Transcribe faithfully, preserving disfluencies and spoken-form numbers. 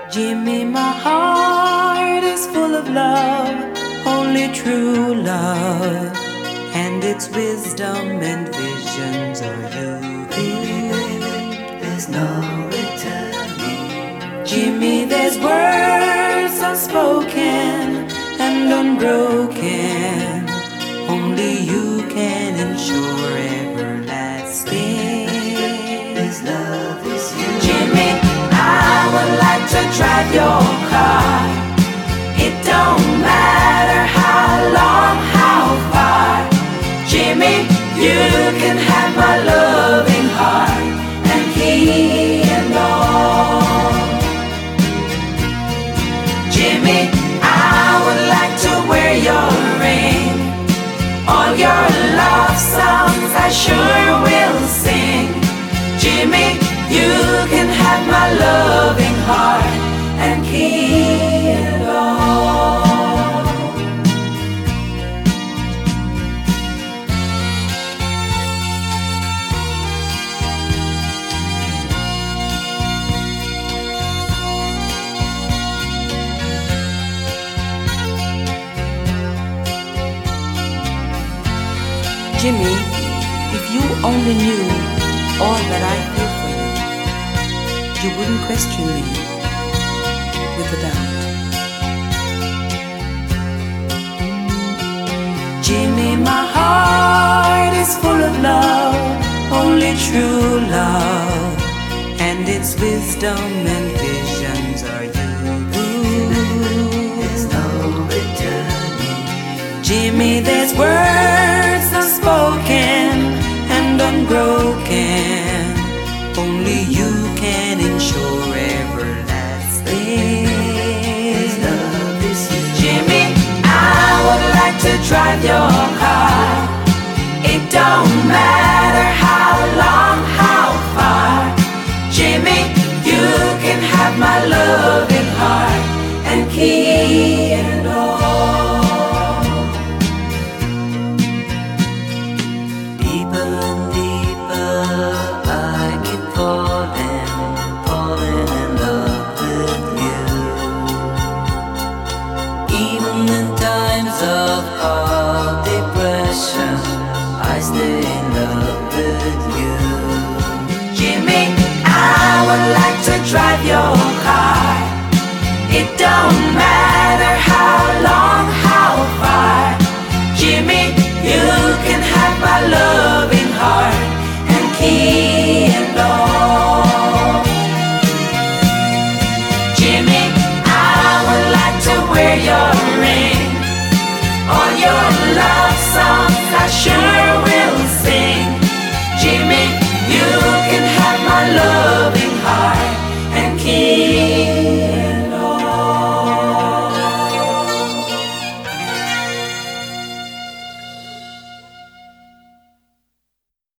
Jimmy, my heart is full of love, only true love, and its wisdom and visions are you. There's no returning. Jimmy, there's words unspoken and unbroken. Only you can ensure everlasting. This love is you. Jimmy, I would like to drive your car. It don't matter how long, how far. Jimmy, you can have my loving heart and key and all. Jimmy, I would like to wear your ring. All your love songs I sure will sing. Jimmy, you can have my loving heart and key and all. Jimmy, if you only knew all that I feel for you, you wouldn't question me with a doubt. Jimmy, my heart is full of love, only true love, and its wisdom and visions are you. There's no returning. Jimmy, there's words unspoken and unbroken. Only you can ensure everlasting. This love is you. Jimmy, I would like to drive your car. It don't matter how long, how far. Jimmy, you can have my loving heart and key and all. Deeper and deeper I keep falling, falling in love with you. Even in times of hard depression, I stay in love with you. Jimmy, I would like to drive your car. It don't